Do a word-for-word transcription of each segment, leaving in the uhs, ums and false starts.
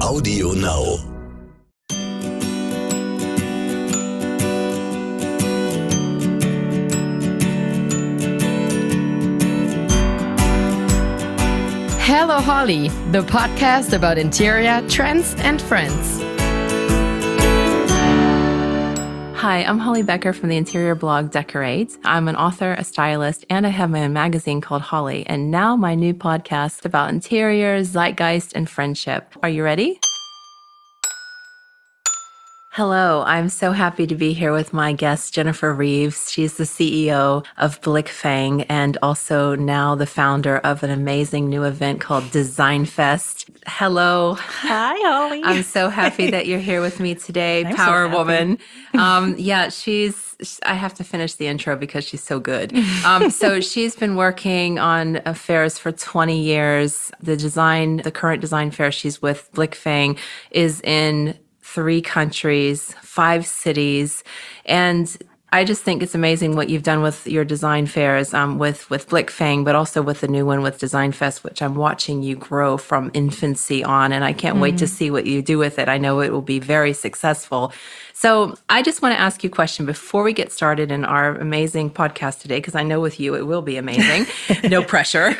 Audio Now. Hello Holly, the podcast about interior trends and friends. Hi, I'm Holly Becker from the interior blog Decorate. I'm an author, a stylist, and I have my own magazine called Holly, and now my new podcast about interiors, zeitgeist, and friendship. Are you ready? Hello, I'm so happy to be here with my guest, Jennifer Reeves. She's the C E O of Blickfang and also now the founder of an amazing new event called Design Fest. Hello. Hi, Holly. I'm so happy that you're here with me today, I'm Power so Woman. Um, yeah, she's, I have to finish the intro because she's so good. Um, so she's been working on fairs for twenty years. The design, the current design fair she's with, Blickfang, is in three countries, five cities, and I just think it's amazing what you've done with your design fairs, um, with with Blickfang, but also with the new one with Design Fest, which I'm watching you grow from infancy on, and I can't mm. wait to see what you do with it. I know it will be very successful. So I just want to ask you a question before we get started in our amazing podcast today, because I know with you it will be amazing. No pressure.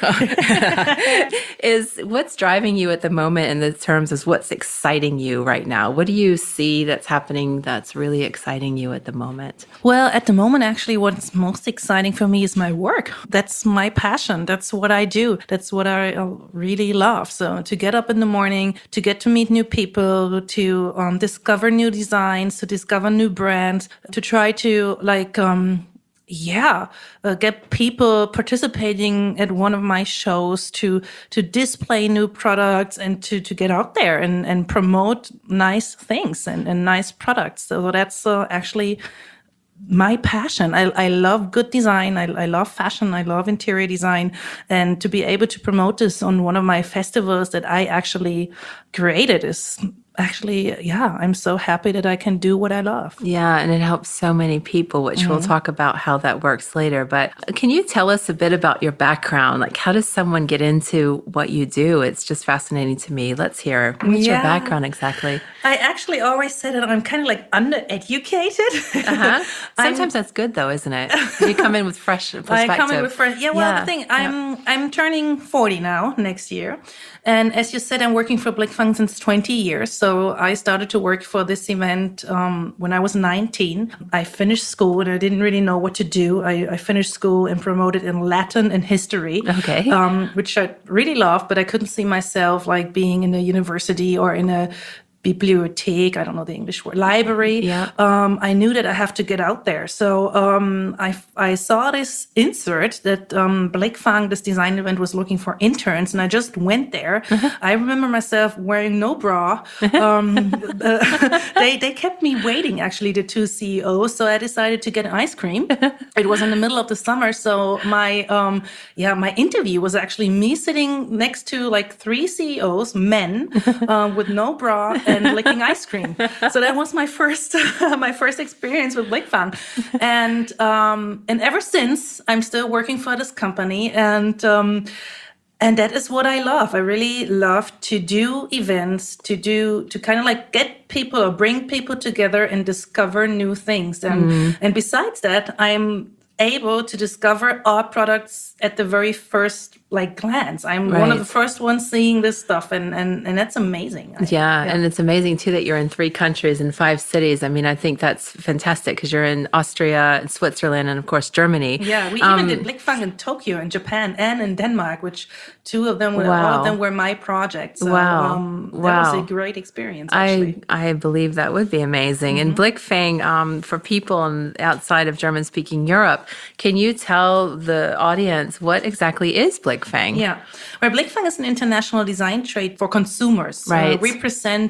Is what's driving you at the moment in the terms of what's exciting you right now? What do you see that's happening that's really exciting you at the moment? Well, at the moment, actually, what's most exciting for me is my work. That's my passion. That's what I do. That's what I really love. So to get up in the morning, to get to meet new people, to um, discover new designs, to discover new brands, to try to like, um, yeah, uh, get people participating at one of my shows, to to display new products and to, to get out there and, and promote nice things and, and nice products. So that's uh, actually my passion. I, I love good design. I, I love fashion. I love interior design. And to be able to promote this on one of my festivals that I actually created is actually, yeah, I'm so happy that I can do what I love. Yeah, and it helps so many people, which mm-hmm. we'll talk about how that works later. But can you tell us a bit about your background? Like, how does someone get into what you do? It's just fascinating to me. Let's hear. What's yeah. your background exactly? I actually always say that I'm kind of like undereducated. Uh-huh. Sometimes that's good, though, isn't it? You come in with fresh perspective. I come in with fresh. Yeah. Well, yeah. the thing, I'm yeah. I'm turning forty now next year, and as you said, I'm working for Blickfang since twenty years. So I started to work for this event um, when I was nineteen. I finished school and I didn't really know what to do. I, I finished school and promoted in Latin and history, okay, um, which I really loved, but I couldn't see myself like being in a university or in a bibliothek, I don't know the English word, library. Yeah. Um, I knew that I have to get out there. So um, I, I saw this insert that um, Blickfang, this design event, was looking for interns, and I just went there. Uh-huh. I remember myself wearing no bra. Um, uh, they, they kept me waiting, actually, the two C E Os, so I decided to get an ice cream. It was in the middle of the summer, so my um, yeah, my interview was actually me sitting next to like three C E Os, men, uh, with no bra, and licking ice cream. So that was my first my first experience with Blickfang. And um, and ever since, I'm still working for this company. And um, and that is what I love. I really love to do events, to do to kind of like get people or bring people together and discover new things. And mm. and besides that, I'm able to discover our products at the very first like glance. I'm right. one of the first ones seeing this stuff, and and, and that's amazing. I, yeah, yeah, and it's amazing too that you're in three countries and five cities. I mean, I think that's fantastic because you're in Austria, Switzerland, and of course Germany. Yeah, we um, even did Blickfang in Tokyo, in Japan, and in Denmark, which two of them were wow. all of them were my projects. So, wow, um, that wow. was a great experience. Actually. I I believe that would be amazing. Mm-hmm. And Blickfang, um, for people on, outside of German-speaking Europe, can you tell the audience what exactly is Blickfang? Yeah. Well, Blickfang is an international design trade for consumers. Right. Uh, we present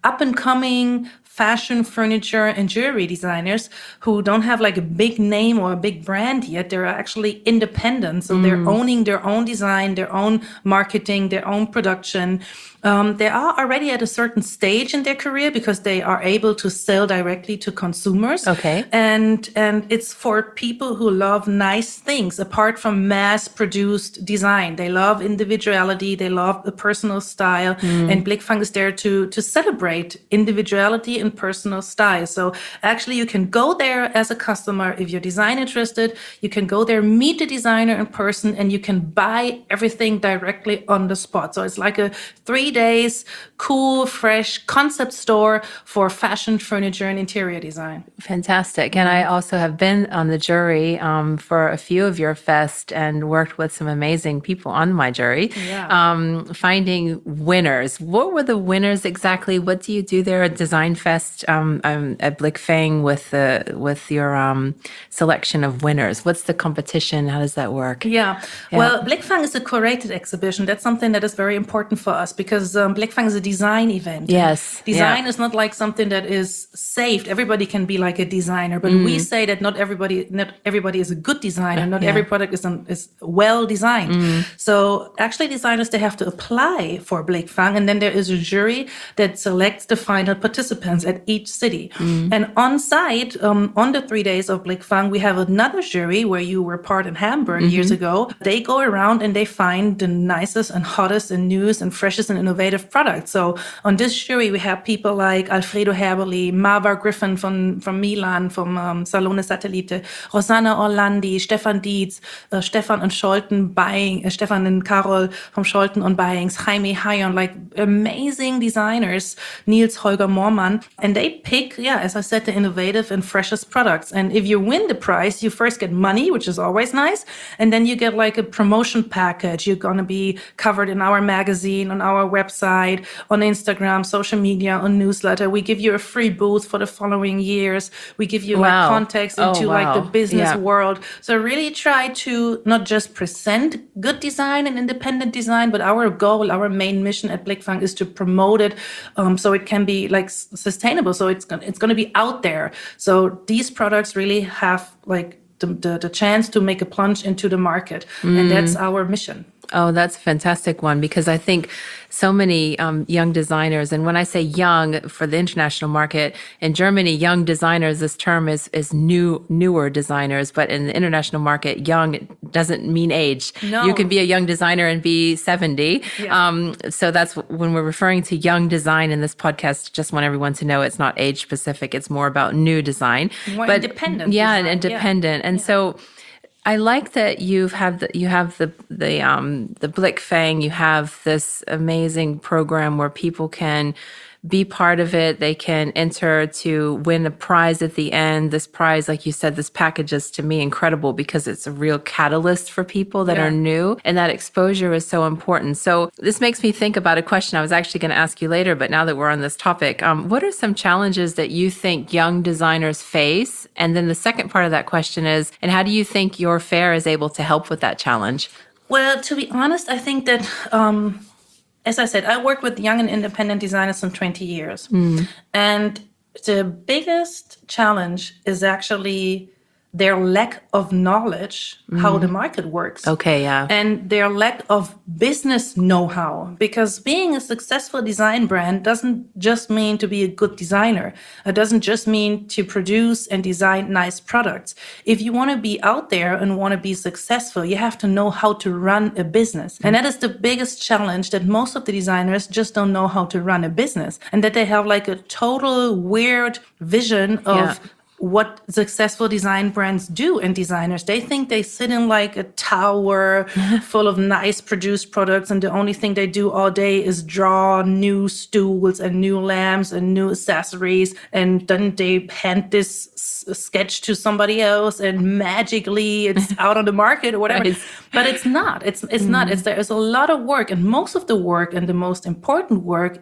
up-and-coming fashion, furniture, and jewelry designers who don't have like a big name or a big brand yet. They're actually independent. So mm. they're owning their own design, their own marketing, their own production. Um, they are already at a certain stage in their career because they are able to sell directly to consumers. Okay. And and it's for people who love nice things apart from mass-produced design. They love individuality. They love the personal style. Mm. And Blickfang is there to, to celebrate individuality and personal style. So actually you can go there as a customer if you're design interested. You can go there, meet the designer in person, and you can buy everything directly on the spot. So it's like a three days, cool, fresh concept store for fashion, furniture, and interior design. Fantastic. And I also have been on the jury um, for a few of your fest and worked with some amazing people on my jury, yeah. um, finding winners. What were the winners exactly? What do you do there at Design Fest um, um, at Blickfang with the with your um, selection of winners? What's the competition? How does that work? Yeah. yeah. Well, Blickfang is a curated exhibition. That's something that is very important for us because um, Blickfang is a design event. Yes. Design yeah. is not like something that is saved. Everybody can be like a designer, but mm. we say that not everybody not everybody is a good designer. Not yeah. every product is um, is well designed. Mm. So actually, designers, they have to apply for Blickfang, and then there is a jury that selects the final participants at each city. Mm. And on site, um, on the three days of Blickfang, we have another jury where you were part in Hamburg mm-hmm. years ago. They go around and they find the nicest and hottest and newest and freshest and innovative products. So on this jury, we have people like Alfredo Herberli, Marva Griffin from, from Milan, from um, Salone Satellite, Rosanna Orlandi, Stefan Dietz, uh, Stefan und Scholten buying, uh, Stefan and Carol from Scholten und Buyings, Jaime Hayon, like amazing designers, Niels Holger Moormann. And they pick, yeah, as I said, the innovative and freshest products. And if you win the prize, you first get money, which is always nice. And then you get like a promotion package. You're going to be covered in our magazine, on our website, on Instagram, social media, on newsletter. We give you a free booth for the following years. We give you wow. like context into oh, wow. like the business yeah. world. So really try to not just present good design and independent design, but our goal, our main mission at Blickfang is to promote it um, so it can be like s- sustainable. So it's gonna, it's going to be out there. So these products really have like the, the, the chance to make a plunge into the market. Mm. And that's our mission. Oh, that's a fantastic one, because I think so many um, young designers, and when I say young for the international market, in Germany, young designers, this term is is new, newer designers, but in the international market, young doesn't mean age. No. You can be a young designer and be seventy. Yeah. Um, so that's when we're referring to young design in this podcast, just want everyone to know it's not age specific. It's more about new design. More but, independent. Yeah, design. and independent. Yeah. And yeah. so I like that you've have the, you have the the um the Blickfang. You have this amazing program where people can be part of it. They can enter to win a prize at the end. This prize, like you said, this package is to me incredible because it's a real catalyst for people that yeah. are new, and that exposure is so important. So this makes me think about a question I was actually going to ask you later, but now that we're on this topic, um, what are some challenges that you think young designers face? And then the second part of that question is, and how do you think your fair is able to help with that challenge? Well, to be honest, I think that, um, as I said, I worked with young and independent designers for twenty years. Mm. And the biggest challenge is actually their lack of knowledge mm. how the market works. Okay, yeah. And their lack of business know-how. Because being a successful design brand doesn't just mean to be a good designer. It doesn't just mean to produce and design nice products. If you want to be out there and want to be successful, you have to know how to run a business. Mm. And that is the biggest challenge, that most of the designers just don't know how to run a business. And that they have like a total weird vision of yeah. what successful design brands do and designers. They think they sit in like a tower full of nice produced products, and the only thing they do all day is draw new stools and new lamps and new accessories, and then they hand this s- sketch to somebody else and magically it's out on the market or whatever. Right. But it's not. It's it's mm. not. It's there is a lot of work, and most of the work and the most important work is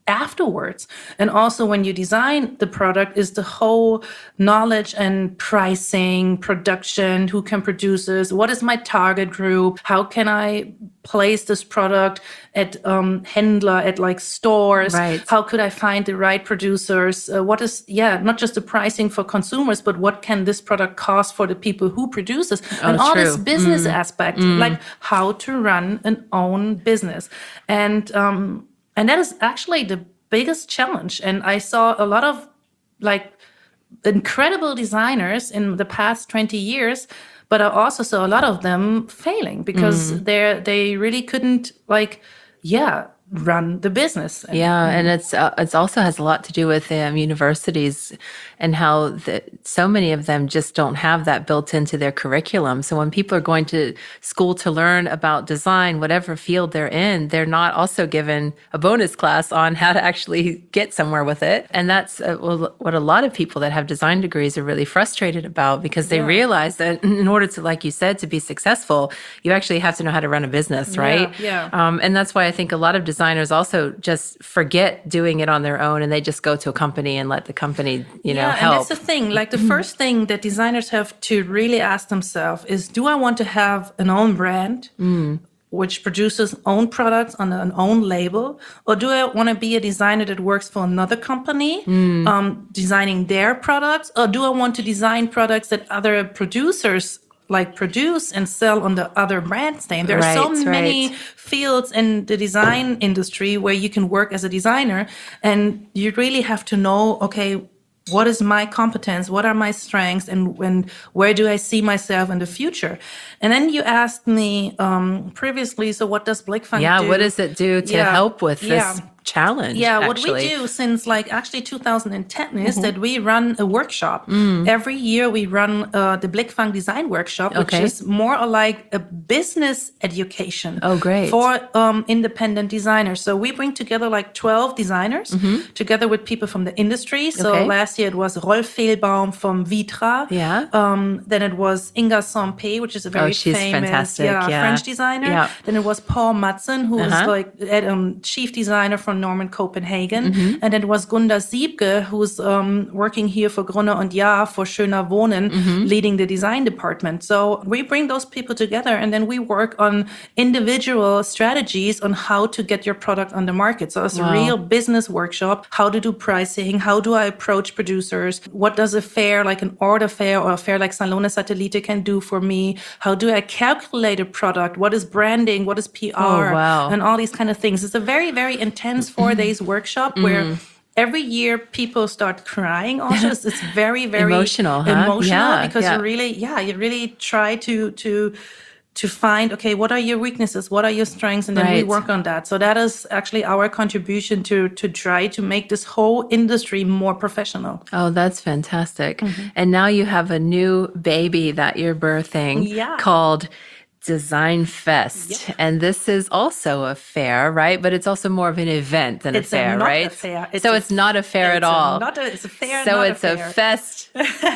afterwards. And also when you design the product is the whole knowledge and pricing, production, who can produce this, what is my target group, how can I place this product at um, Händler, at like stores, Right. how could I find the right producers, uh, what is, yeah, not just the pricing for consumers, but what can this product cost for the people who produce this, and all this true. business aspect, like how to run an own business. And um, And that is actually the biggest challenge. And I saw a lot of like incredible designers in the past twenty years, but I also saw a lot of them failing because Mm. they they really couldn't like, yeah, run the business. And, Yeah, and it's uh, it's also has a lot to do with um, universities and how the, so many of them just don't have that built into their curriculum. So when people are going to school to learn about design, whatever field they're in, they're not also given a bonus class on how to actually get somewhere with it. And that's uh, well, what a lot of people that have design degrees are really frustrated about, because they Yeah. realize that in order to, like you said, to be successful, you actually have to know how to run a business, right? yeah. Um, and that's why I think a lot of designers also just forget doing it on their own, and they just go to a company and let the company, you know, yeah, help. and that's the thing. Like the first thing that designers have to really ask themselves is, do I want to have an own brand, which produces own products on an own label, or do I want to be a designer that works for another company, um, designing their products, or do I want to design products that other producers like produce and sell on the other brand's name? There are so Right, many right. fields in the design industry where you can work as a designer, and you really have to know, okay, what is my competence? What are my strengths? And when, where do I see myself in the future? And then you asked me um, previously, so what does Blickfang Yeah, do? what does it do to Yeah, help with this yeah. challenge? Yeah, what actually? we do since like actually two thousand ten is that we run a workshop. Every year we run uh, the Blickfang Design Workshop, which Okay. is more like a business education Oh, great. for um, independent designers. So we bring together like twelve designers together with people from the industry. So Okay. last year it was Rolf Fehlbaum from Vitra. Yeah. Um, then it was Inga Sampé, which is a very Oh, she's famous fantastic, yeah, yeah. French designer. Yeah. Then it was Paul Matzen, who is Uh-huh. like um, chief designer for Norman Copenhagen. Mm-hmm. And then it was Gunda Siebke, who's um, working here for Gruner und Jahr for Schöner Wohnen, Mm-hmm. leading the design department. So we bring those people together, and then we work on individual strategies on how to get your product on the market. So it's Wow. a real business workshop, how to do pricing, how do I approach producers, what does a fair like an order fair or a fair like Salone Satellite can do for me, how do I calculate a product, what is branding, what is P R, Oh, wow. and all these kind of things. It's a very, very intense four days workshop where every year people start crying. Also, it's, it's very, very Emotional, huh? emotional Yeah, because yeah. you really, yeah, you really try to to to find, okay, what are your weaknesses, what are your strengths, and then we Right. work on that. So that is actually our contribution to to try to make this whole industry more professional. Oh, that's fantastic. Mm-hmm. And now you have a new baby that you're birthing Yeah. called Design Fest. And this is also a fair, right? But it's also more of an event than It's a a fair, not a right? fair. It's so a- it's not a fair at It's a all. not a- it's a fair, So not a it's a, fair. fest.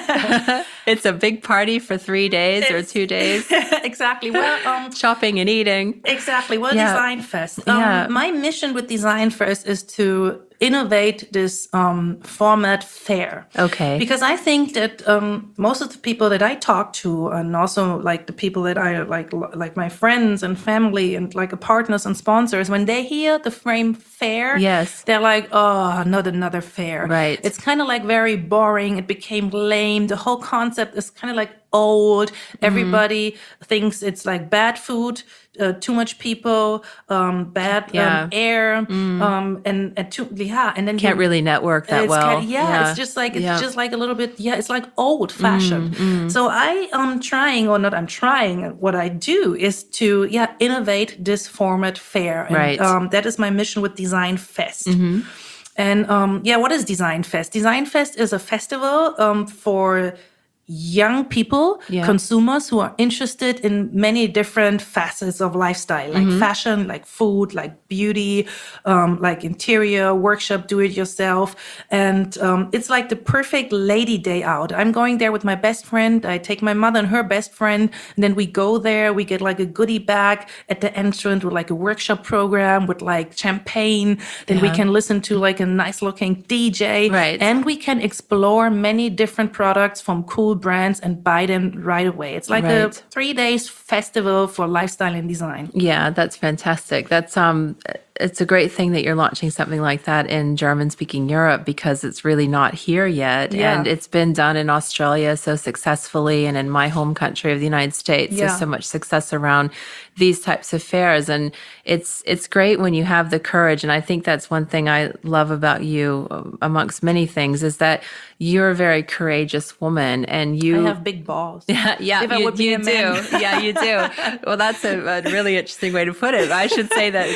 It's a big party for three days or two days, Exactly. Well, um, shopping and eating. Exactly. Well, Yeah. Design Fest. Um, Yeah. My mission with Design Fest is to innovate this um, format fair. Okay. Because I think that um, most of the people that I talk to, and also like the people that I like, like my friends and family and like partners and sponsors, when they hear the frame fair, Yes. they're like, oh, not another fair. Right. It's kind of like very boring. It became lame. The whole concept is kind of like old. Everybody thinks it's like bad food, uh, too much people, um, bad Yeah. um, air, um, and and too, yeah, and then Can't you- really network that it's well. kind- yeah, it's just like it's Yeah. just like a little bit. Yeah, it's like old fashioned. So I am trying, or not, I'm trying. What I do is to yeah innovate this format fair. And, Right. Um, that is my mission with Design Fest. And um, yeah, what is Design Fest? Design Fest is a festival um, for young people, Yeah. consumers who are interested in many different facets of lifestyle, like Mm-hmm. fashion, like food, like beauty, um, like interior, workshop, do it yourself. And um, it's like the perfect lady day out. I'm going there with my best friend. I take my mother and her best friend, and then we go there. We get like a goodie bag at the entrance with like a workshop program with like champagne. Then we Yeah. can listen to like a nice looking D J. Right. And we can explore many different products from cool brands and buy them right away. It's like a Right. three days festival for lifestyle and design. Yeah, that's fantastic. That's um it's a great thing that you're launching something like that in German-speaking Europe because it's really not here yet. Yeah. And it's been done in Australia so successfully, and in my home country of the United States. Yeah. There's so much success around these types of fairs. And it's it's great when you have the courage. And I think that's one thing I love about you, uh, amongst many things, is that you're a very courageous woman, and you I have big balls. yeah, If I you, would be you a do. man. Yeah, you do. Well, that's a, a really interesting way to put it. I should say that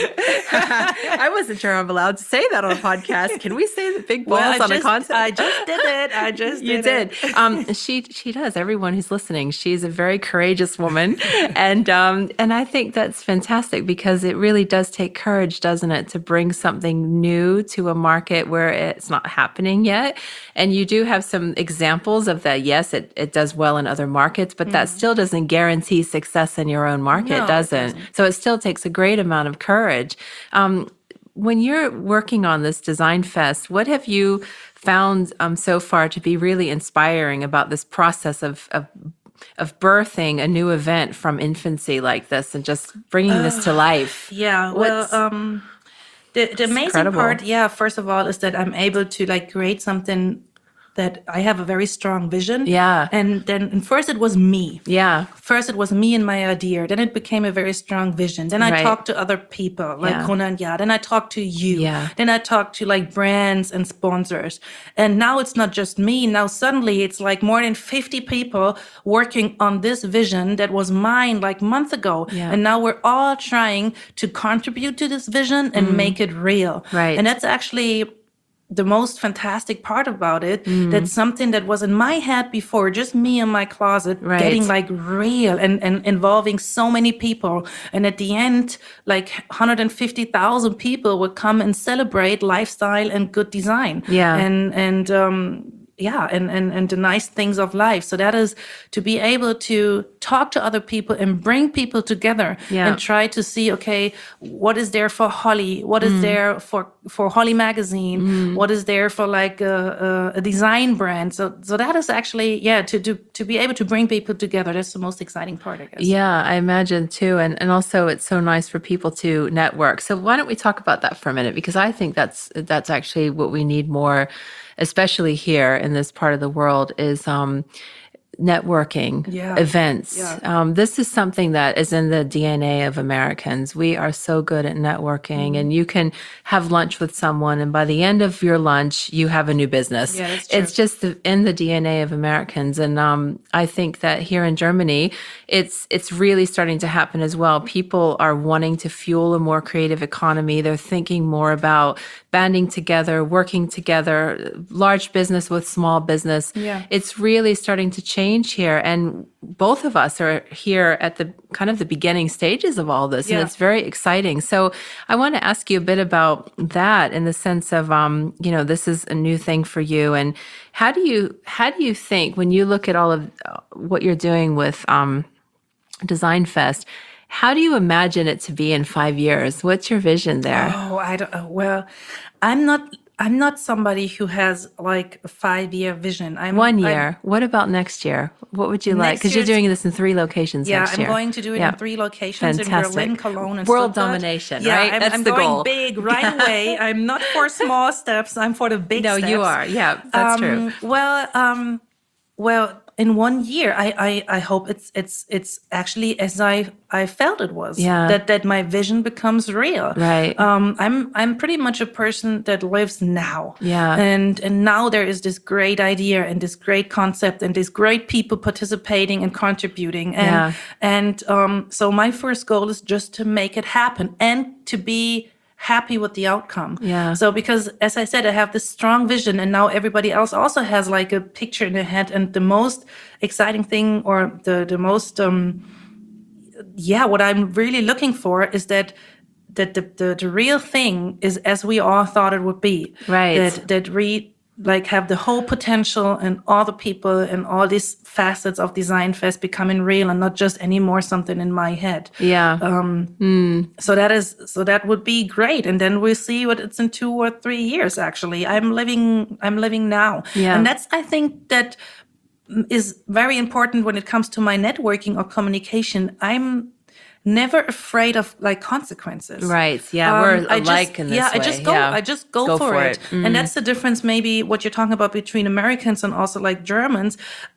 I wasn't sure I'm allowed to say that on a podcast. Can we say that big balls Well, I on just, a concept? I just did it. I just You did, did. it. Um, she she does. Everyone who's listening, she's a very courageous woman, and um, and I think that's fantastic because it really does take courage, doesn't it, to bring something new to a market where it's not happening yet. And you do have some examples of that. Yes, it, it does well in other markets, but that still doesn't guarantee success in your own market, No, it doesn't. doesn't. So it still takes a great amount of courage. Um, when you're working on this Design Fest, what have you found um, so far to be really inspiring about this process of, of of birthing a new event from infancy like this and just bringing this to life? Yeah, well, What's- um, the, the amazing incredible. part, yeah, first of all, is that I'm able to like create something that I have a very strong vision. Yeah. And then and first it was me. Yeah. First it was me and my idea. Then it became a very strong vision. Then I Right. talked to other people like Yeah. Ronan Yard. Then I talked to you. Yeah. Then I talked to like brands and sponsors. And now it's not just me. Now suddenly it's like more than fifty people working on this vision that was mine like months ago. Yeah. And now we're all trying to contribute to this vision and make it real. Right. And that's actually the most fantastic part about it. Mm. That's something that was in my head before, just me in my closet, Right. getting like real and, and involving so many people. And at the end, like one hundred fifty thousand people would come and celebrate lifestyle and good design. Yeah. And, and, um, yeah, and, and, and the nice things of life. So that is to be able to talk to other people and bring people together Yeah. and try to see, okay, what is there for Holly? What is Mm. there for, for Holly Magazine? What is there for like a, a, a design brand? So, so that is actually, yeah, to do, to be able to bring people together. That's the most exciting part, I guess. Yeah, I imagine too. And and also it's so nice for people to network. So why don't we talk about that for a minute? Because I think that's that's actually what we need more, especially here in this part of the world, is um networking, Yeah. events. Yeah. Um, this is something that is in the D N A of Americans. We are so good at networking, Mm-hmm. and you can have lunch with someone, and by the end of your lunch, you have a new business. Yeah, that's true. It's just the, in the D N A of Americans, and um, I think that here in Germany, it's it's really starting to happen as well. People are wanting to fuel a more creative economy. They're thinking more about banding together, working together, large business with small business. Yeah. It's really starting to change here, and both of us are here at the kind of the beginning stages of all this, Yeah. and it's very exciting. So I want to ask you a bit about that in the sense of, um, you know, this is a new thing for you, and how do you how do you think when you look at all of uh, what you're doing with um, Design Fest? How do you imagine it to be in five years? What's your vision there? Oh, I don't. uh, Well, I'm not. I'm not somebody who has like a five-year vision. I'm One I'm- year. What about next year? What would you like? Next Because you're year's- doing this in three locations Yeah, next I'm year. going to do it Yeah. in three locations Fantastic. in Berlin, Cologne, and World Stuttgart. domination, yeah, right? I'm, That's I'm the going goal. big right away. I'm not for small steps. I'm for the big No, steps. you are. Yeah, that's true. Um, Well, um, well, in one year, I, I, I hope it's it's it's actually as I I felt it was. Yeah. That that my vision becomes real. Right. Um, I'm I'm pretty much a person that lives now. Yeah. And and now there is this great idea and this great concept and these great people participating and contributing. And Yeah. and um, so my first goal is just to make it happen and to be happy with the outcome. Yeah. So because, as I said, I have this strong vision, and now everybody else also has like a picture in their head. And the most exciting thing, or the the most um yeah, what I'm really looking for is that that the, the the real thing is as we all thought it would be. Right. That that we like have the whole potential and all the people and all these facets of Design Fest becoming real and not just anymore something in my head. Yeah. So that is so that would be great, and then we'll see what it's in two or three years. Actually, I'm living I'm living now, Yeah. and that's I think that is very important when it comes to my networking or communication. I'm never afraid of like consequences. Right. Yeah. Um, We're I just- alike in this yeah, way. I just go. Yeah. I just go, Go for, for it, it. Mm. and that's the difference. Maybe what you're talking about between Americans and also like Germans.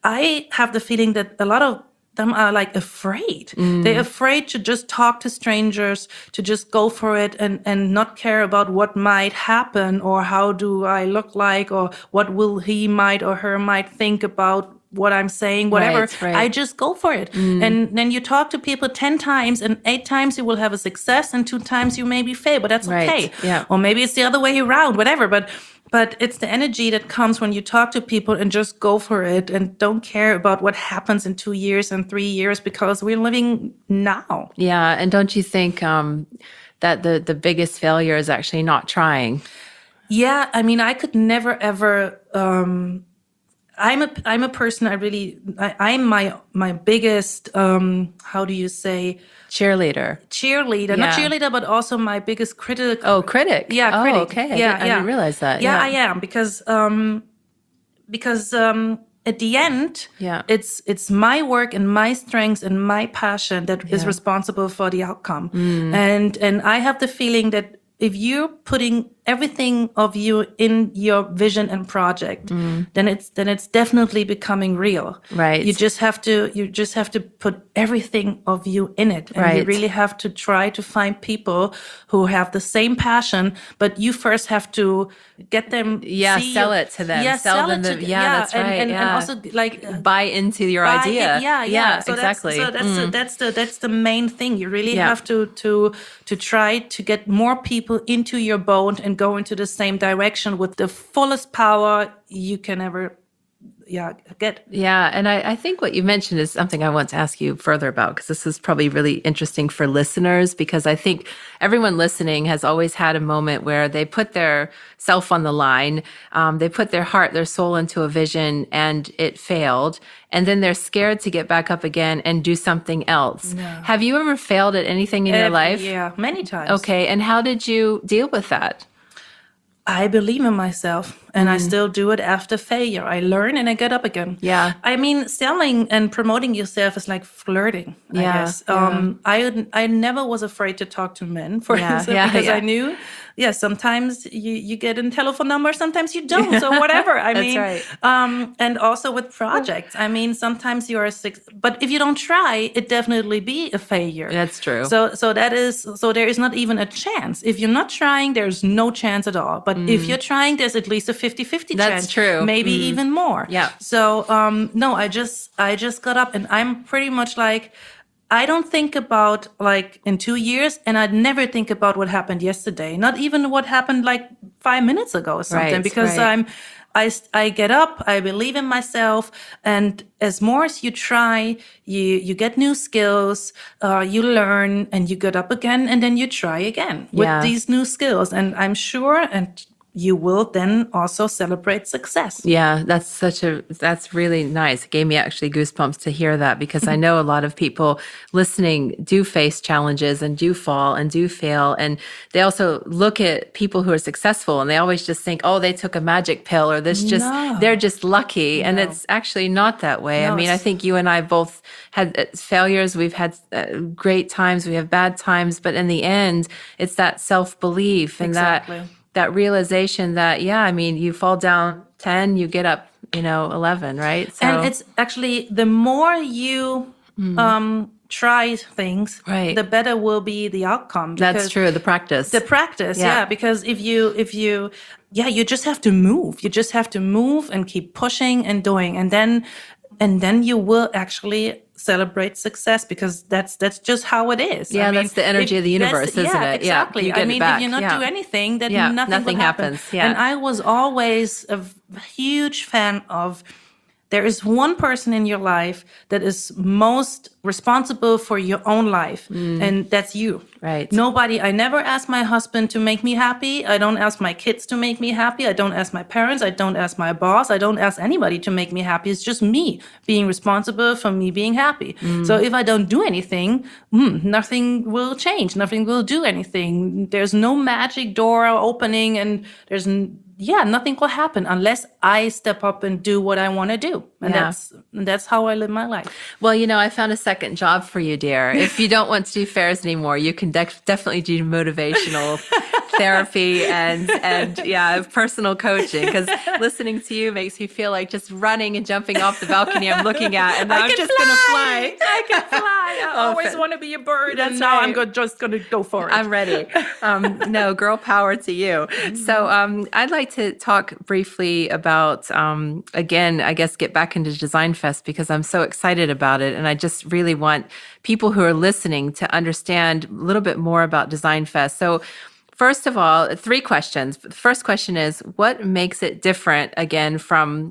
I have the feeling that a lot of them are like afraid. Mm. They're afraid to just talk to strangers, to just go for it, and and not care about what might happen or how do I look like or what will he might or her might think about what I'm saying, whatever. Right, right. I just go for it. And then you talk to people ten times, and eight times you will have a success and two times you maybe fail, but that's Right, okay. yeah. Or maybe it's the other way around, whatever. But but it's the energy that comes when you talk to people and just go for it and don't care about what happens in two years and three years because we're living now. Yeah. And don't you think um, that the, the biggest failure is actually not trying? Yeah, I mean, I could never ever. Um, I'm a I'm a person. I really I, I'm my my biggest. Um, how do you say Cheerleader. cheerleader? Not Yeah. cheerleader, but also my biggest critic. Oh, critic. Yeah, Oh, critic. okay. I, Yeah, didn't, I yeah. didn't realize that. Yeah, Yeah. I am because um, because um, at the end, Yeah. it's it's my work and my strengths and my passion that is Yeah. Mm. responsible for the outcome. And and I have the feeling that if you're putting everything of you in your vision and project, then it's then it's definitely becoming real. Mm. Right. You just have to you just have to put everything of you in it, and you Right. really have to try to find people who have the same passion. But you first have to get them. Yeah, see sell you- it to them. Yeah, Sell sell them it the- to them. yeah, that's and, right, And, and yeah. also like. uh, Buy into your buy it. idea. Yeah, yeah, So exactly. That's, so that's the, that's the that's the main thing. You really Yeah. have to to to try to get more people into your boat and go into the same direction with the fullest power you can ever, yeah, get. Yeah, and I, I think what you mentioned is something I want to ask you further about, because this is probably really interesting for listeners, because I think everyone listening has always had a moment where they put their self on the line, um, they put their heart, their soul into a vision, and it failed, and then they're scared to get back up again and do something else. Have you ever failed at anything in your Every- life? Yeah, many times. Okay, and how did you deal with that? I believe in myself, and I still do it after failure. I learn and I get up again. Yeah. I mean, selling and promoting yourself is like flirting, I Yeah, guess. Um, I I never was afraid to talk to men, for Yeah, instance, yeah, because yeah. I knew, yeah, sometimes you, you get a telephone number, sometimes you don't, so whatever. I That's mean, right. um, and also with projects. I mean, sometimes you're a six, but if you don't try, it definitely be a failure. That's true. So so that is so there is not even a chance. If you're not trying, there's no chance at all. But if you're trying, there's at least a fifty-fifty That's chance. true. Maybe even more. Yeah. So um no, I just I just got up, and I'm pretty much like, I don't think about like in two years, and I'd never think about what happened yesterday. Not even what happened like five minutes ago or something, Right, because right. I'm I, I get up, I believe in myself, and as more as you try, you you get new skills, uh, you learn, and you get up again, and then you try again with Yeah. these new skills. And I'm sure, and you will then also celebrate success. Yeah, that's such a that's really nice. It gave me actually goosebumps to hear that, because I know a lot of people listening do face challenges and do fall and do fail, and they also look at people who are successful and they always just think, "Oh, they took a magic pill," or this just No. they're just lucky, and No. it's actually not that way. I No, mean, I it's- think you and I both had uh, failures, we've had uh, great times, we have bad times, but in the end, it's that self-belief and Exactly. that that realization that, yeah, I mean, you fall down ten, you get up, you know, eleven, right? So, And it's actually the more you um, try things, Right. the better will be the outcome. that's because true. The practice. The practice, Yeah. yeah. Because if you, if you, yeah, you just have to move. You just have to move and keep pushing and doing, and then, and then you will actually celebrate success because that's that's just how it is. Yeah, I mean, that's the energy if- of the universe, that's- isn't yeah, it? Yeah, Exactly. you get I it mean, back. if you not Yeah. do anything, then Yeah, nothing, nothing will happen. happens. Yeah. And I was always a v- huge fan of. There is one person in your life that is most responsible for your own life, and that's you. Right. Nobody, I never ask my husband to make me happy. I don't ask my kids to make me happy. I don't ask my parents. I don't ask my boss. I don't ask anybody to make me happy. It's just me being responsible for me being happy. So if I don't do anything, hmm, nothing will change. Nothing will do anything. There's no magic door opening, and there's n- yeah, nothing will happen unless I step up and do what I want to do. And Yeah. that's that's how I live my life. Well, you know, I found a second job for you, dear. If you don't want to do fairs anymore, you can def- definitely do motivational therapy and and yeah, personal coaching. Because listening to you makes me feel like just running and jumping off the balcony I'm looking at, and I I'm can just gonna fly. I can fly. I Oh, always fa- want to be a bird, That's and now I'm right. go- just going to go for it. I'm ready. Um, no, girl power to you. So um, I'd like to talk briefly about, um, again, I guess get back into Design Fest because I'm so excited about it. And I just really want people who are listening to understand a little bit more about Design Fest. So first of all, three questions. The first question is, what makes it different, again, from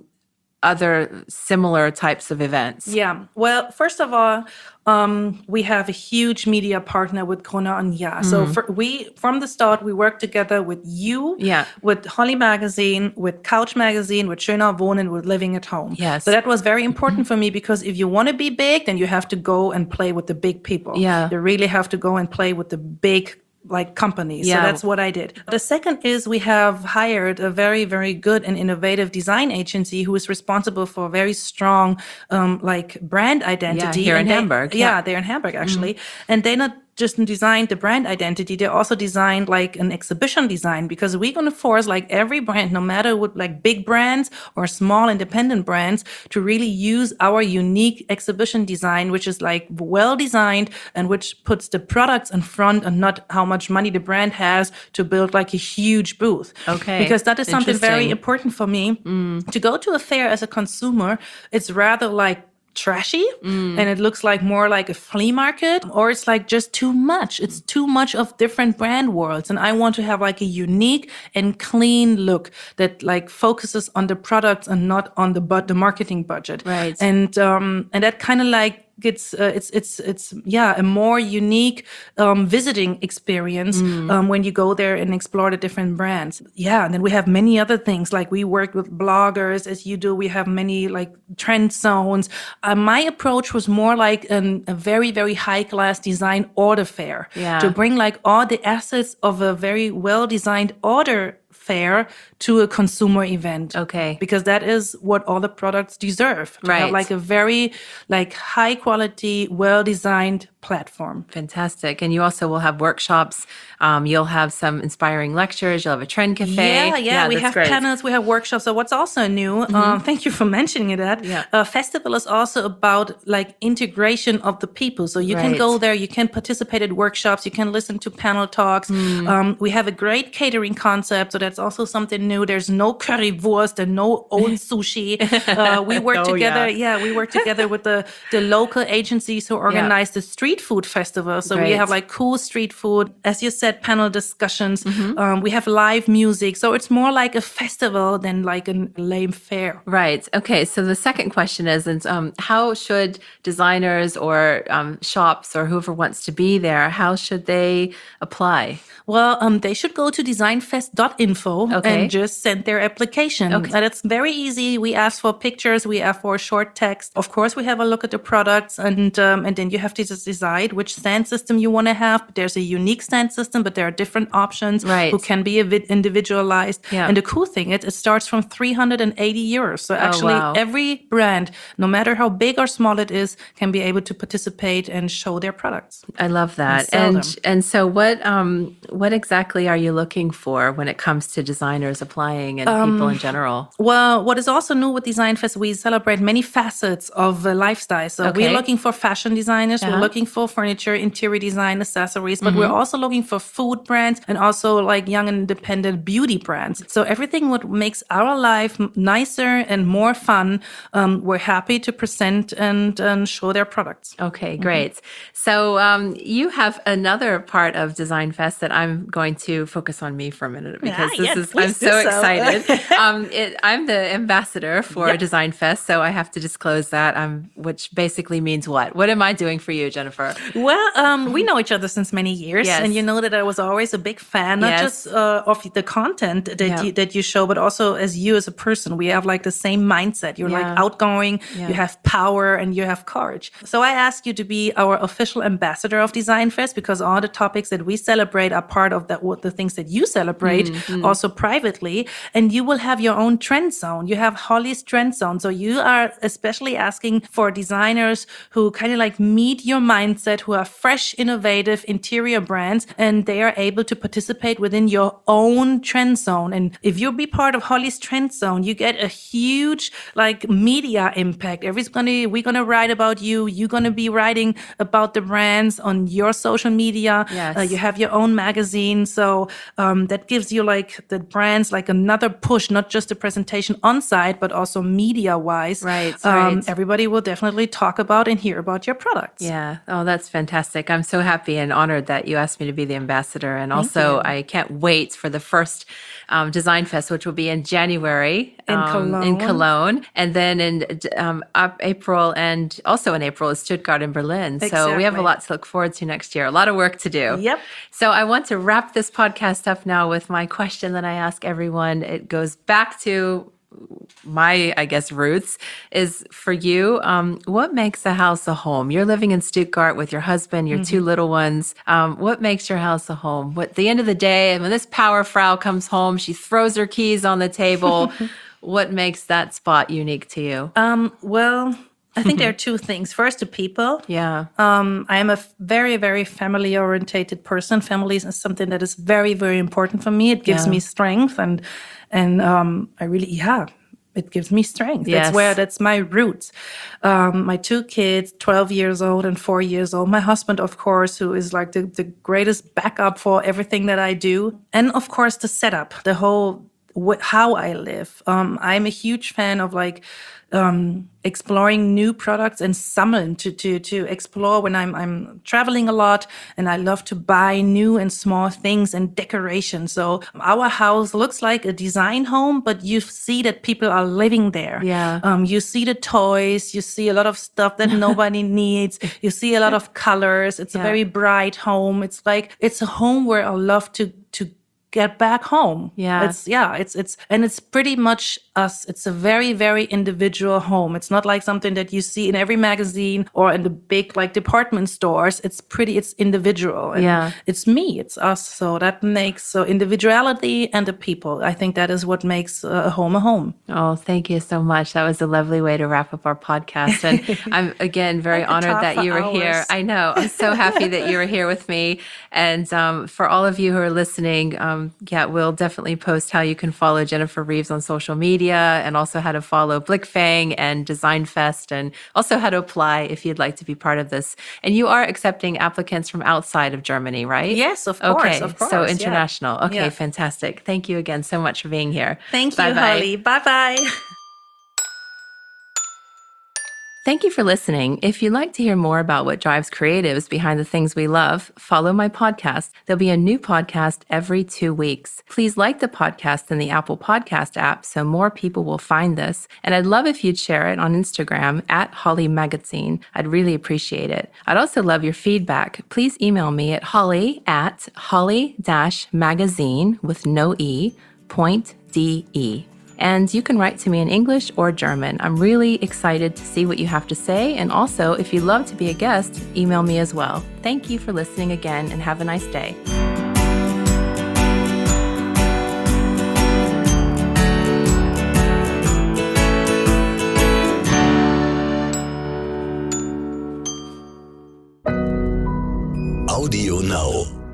other similar types of events? Yeah. Well, first of all, um, we have a huge media partner with Gruner and Jahr. So for, we, from the start, we worked together with you, Yeah. with Holly Magazine, with Couch Magazine, with Schöner Wohnen, with Living at Home. Yes. So that was very important for me because if you want to be big, then you have to go and play with the big people. Yeah. You really have to go and play with the big like companies. Yeah. So that's what I did. The second is we have hired a very, very good and innovative design agency who is responsible for very strong um, like brand identity. here in And they- Hamburg, Yeah, yeah. they're in Hamburg actually. And they not just designed the brand identity, they also designed like an exhibition design because we're going to force like every brand, no matter what, like big brands or small independent brands, to really use our unique exhibition design, which is like well designed and which puts the products in front and not how much money the brand has to build like a huge booth. Okay. Because that is something very Interesting. important for me. To go to a fair as a consumer, it's rather like trashy and it looks like more like a flea market, or it's like just too much. It's too much of different brand worlds. And I want to have like a unique and clean look that like focuses on the products and not on the but the marketing budget. Right. And um and that kind of like gets uh, it's it's it's yeah a more unique um, visiting experience um, when you go there and explore the different brands. Yeah, and then we have many other things like we work with bloggers as you do. We have many like trend zones. Uh, my approach was more like an, a very very high class design order fair Yeah. to bring like all the assets of a very well designed order fair to a consumer event. Okay. Because that is what all the products deserve. To Right. have like a very like high quality, well designed platform. Fantastic. And you also will have workshops. Um, you'll have some inspiring lectures. You'll have a trend cafe. Yeah, yeah, we that's have great. panels, we have workshops. So what's also new, um, thank you for mentioning that. Yeah. Uh, festival is also about like integration of the people. So you can Right. go there, you can participate in workshops, you can listen to panel talks. Hmm. Um, we have a great catering concept, so that's also something new. There's no currywurst and no old sushi. Uh, we work Oh, together. yeah. Yeah. we work together with the the local agencies who organize the street food festival. So we Great. have like cool street food, as you said, panel discussions. Mm-hmm. Um, we have live music. So it's more like a festival than like a lame fair. Right. Okay. So the second question is, and um, how should designers or um, shops or whoever wants to be there, how should they apply? Well, um, they should go to designfest dot info Okay. and just send their application. Okay. And it's very easy. We ask for pictures. We ask for short text. Of course, we have a look at the products, and um, and then you have to just decide which stand system you want to have. There's a unique stand system, but there are different options Right. who can be a bit individualized. Yeah. And the cool thing is, it starts from three hundred eighty euros. So actually, wow. every brand, no matter how big or small it is, can be able to participate and show their products. I love that. sell And them. and so what um what exactly are you looking for when it comes to designers applying and Um, people in general? Well, what is also new with Design Fest, we celebrate many facets of uh, lifestyle. So Okay. we're looking for fashion designers, Uh-huh. we're looking looking for furniture, interior design, accessories, but Mm-hmm. we're also looking for food brands and also like young and independent beauty brands. So everything what makes our life nicer and more fun, um, we're happy to present and, and show their products. Okay, great. So um, you have another part of Design Fest that I'm going to focus on me for a minute because Ah, this yes, is, I'm please do so so. excited. um, it, I'm the ambassador for Yep. Design Fest, so I have to disclose that, um, which basically means what? What am I doing for you, Jennifer? Well, um, we know each other since many years, Yes. and you know that I was always a big fan, not Yes. just uh, of the content that Yeah. you that you show, but also as you as a person. We have like the same mindset. You're like Yeah. outgoing, Yeah. you have power, and you have courage. So I asked you to be our official ambassador of Design Fest because all the topics that we celebrate are part of that. What the things that you celebrate, Mm-hmm. also privately, and you will have your own trend zone. You have Holly's trend zone, so you are especially asking for designers who kind of like meet your mindset, who are fresh, innovative interior brands, and they are able to participate within your own trend zone. And if you be part of Holly's trend zone, you get a huge like media impact. Everybody's gonna we're gonna write about you. You're gonna be writing about the brands on your social media. Yes. Uh, you have your own magazine, so um, that gives you like the brands like another push, not just a presentation on site, but also media wise. Right, Um, right. Everybody will definitely talk about and hear about your products. Yeah. Oh, that's fantastic. I'm so happy and honored that you asked me to be the ambassador. And also, you. I can't wait for the first um, Design Fest, which will be in January In um, in Cologne. Cologne. And then in um, up April and also in April is Stuttgart and Berlin. So we have a Exactly. lot to look forward to next year, a lot of work to do. Yep. So I want to wrap this podcast up now with my question that I ask everyone. It goes back to my, I guess, roots is for you. Um, what makes a house a home? You're living in Stuttgart with your husband, your two little ones. Um, what makes your house a home? What, at the end of the day, when this power frau comes home, she throws her keys on the table. What makes that spot unique to you? Um, well, I think there are two things. First, the people. yeah. Um, I am a f- very, very family orientated person. Family is something that is very, very important for me. It gives Yeah. me strength, and and um, I really, yeah, it gives me strength. Yes. That's where that's my roots. Um, my two kids, twelve years old and four years old. My husband, of course, who is like the, the greatest backup for everything that I do, and of course the setup, the whole wh- how I live. Um, I'm a huge fan of like. Um, exploring new products and sammeln to to to explore when I'm I'm traveling a lot, and I love to buy new and small things and decoration. So our house looks like a design home, but you see that people are living there. Yeah. Um, you see the toys, you see a lot of stuff that nobody needs. You see a lot of colors. It's Yeah. a very bright home. It's like it's a home where I love to to get back home. Yeah. It's yeah, it's it's and it's pretty much us. It's a very, very individual home. It's not like something that you see in every magazine or in the big like department stores. It's pretty, it's individual. And Yeah. it's me, it's us. So that makes so individuality and the people. I think that is what makes a home a home. Oh, thank you so much. That was a lovely way to wrap up our podcast. And I'm again very I could honored talk that for you were here. hours. I know. I'm so happy that you were here with me. And um, for all of you who are listening, um, yeah, we'll definitely post how you can follow Jennifer Reeves on social media and also how to follow Blickfang and Design Fest and also how to apply if you'd like to be part of this. And you are accepting applicants from outside of Germany, right? Yes, of course, Okay, of course, so yeah. international. Okay, Yeah. fantastic. Thank you again so much for being here. Thank you, Bye-bye. Holly. Bye bye. Thank you for listening. If you'd like to hear more about what drives creatives behind the things we love, follow my podcast. There'll be a new podcast every two weeks. Please like the podcast in the Apple Podcast app so more people will find this. And I'd love if you'd share it on Instagram at Holly Magazine. I'd really appreciate it. I'd also love your feedback. Please email me at holly at holly-magazine with no E, point D-E. And you can write to me in English or German. I'm really excited to see what you have to say. And also, if you'd love to be a guest, email me as well. Thank you for listening again and have a nice day. Audio Now.